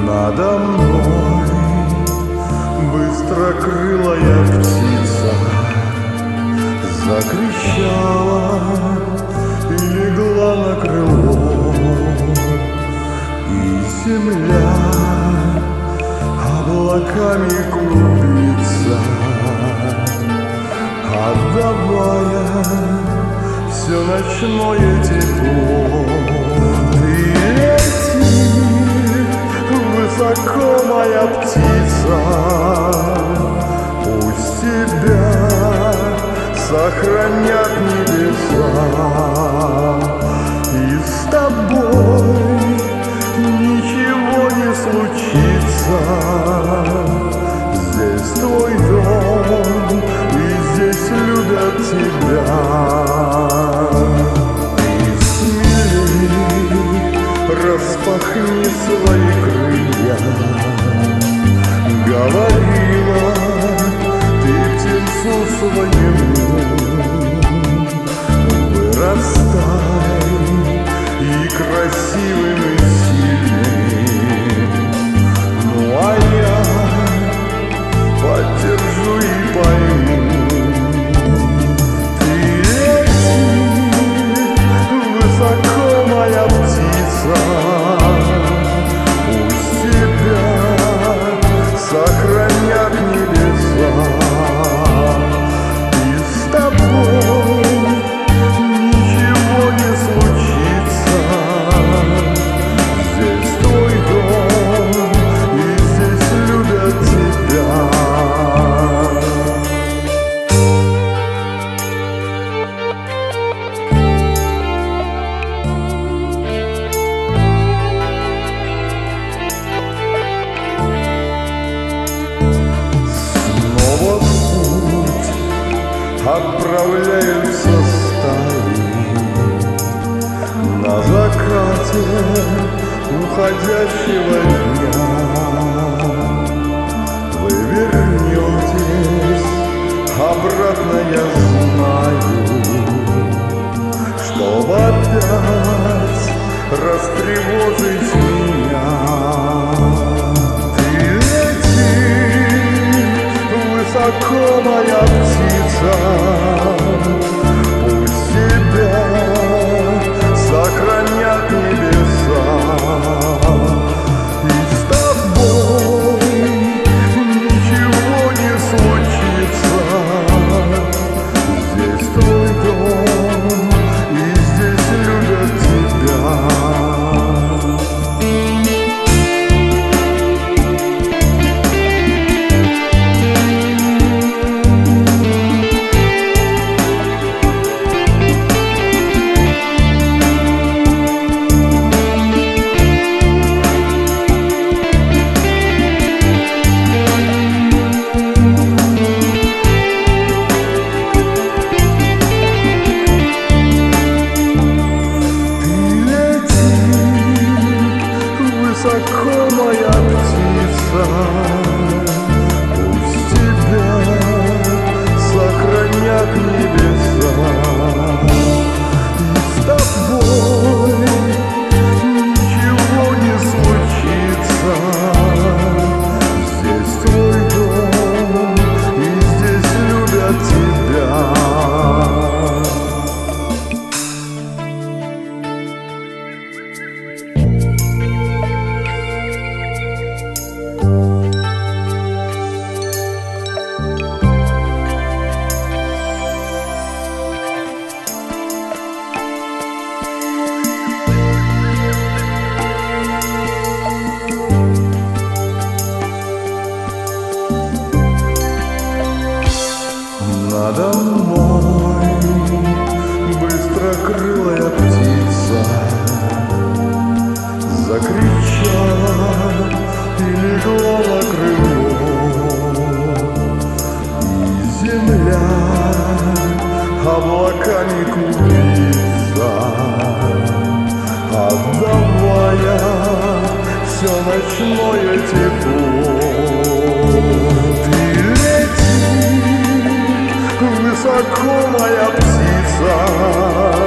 Надо мной быстрокрылая птица закричала и легла на крыло, и земля облаками клубится, отдавая все ночное тепло. Высоко, моя птица, пусть тебя сохранят небеса, и с тобой ничего не случится. Здесь твой дом, и здесь любят тебя. Ты смелей, распахни свои крылья, говорила ты птенцу своему. Вырастай и красивым, и сильным, ну а я поддержу и пойму. Ты лети высоко, моя птица, пусть тебя сохранят небеса, и с тобой ничего не случится. Здесь твой дом, и здесь любят тебя. Отправляются стаи на закате уходящего дня. Вы вернетесь обратно, я знаю, чтоб опять растревожить меня. Ты лети высоко, моя птица, пусть тебя сохранят небеса, и с тобой ничего не случится. Здесь твой дом, и здесь любят тебя. Высоко, моя птица, пусть тебя сохранят небеса, и с тобой ничего не случится. Здесь твой дом, и здесь любят тебя. Надо мной быстрокрылая птица закричала и легла на крыло, и земля облаками клубится, отдавая все ночное тепло. Ты лети высоко, моя птица,